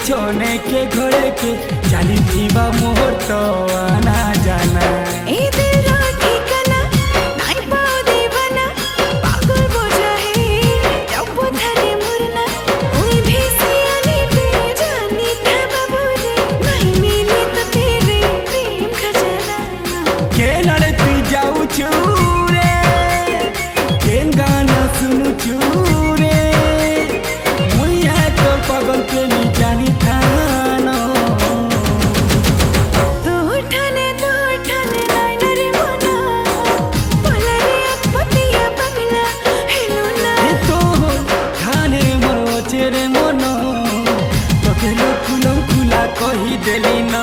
छोने के घोड़े के चाली थीबा मोर तो आना जाना ए दिल रा ठिकाना नाई पाओ दीवाना पागल बोझा है जब धरे मुरना कोई भी सियानी पे जानी था बाबू रे नहीं मिले तो तेरे प्रेम खजाना के लड़े तू जाऊ चूरे के गाना सुनू चूरे मुझे तो पागल के नहीं जानी था तू उठाने नाई नरे मोना बोला रे अपतिया बगला हेलुना तो खाने मरो चेरे मनो तो के लोग खुला कही देली ना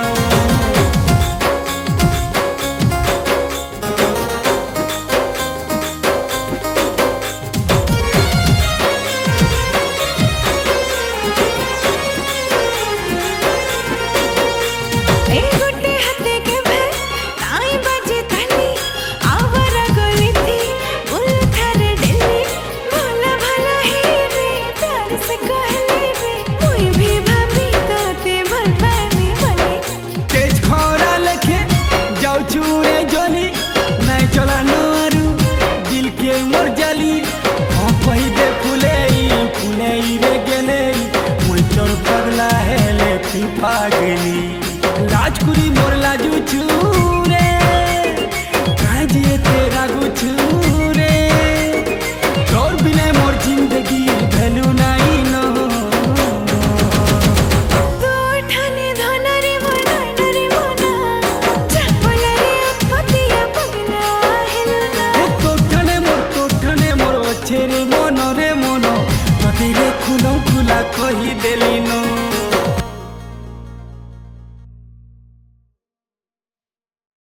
ए गुट्टे हाथे के भे नाई बाजे ताली आवारा गली थी बुल थारे दिल्ली भोला भला है रे प्यार से कहले रे कोई भी भाभी ताते भल पानी बने तेज खोरा लेके जाऊ चूरे जोली नहीं चला नारू दिल के मोर जली हाँ कही दे फुले रे गेले मुई चोर पगला है ले पागली राजकुरी मोर लाजू चू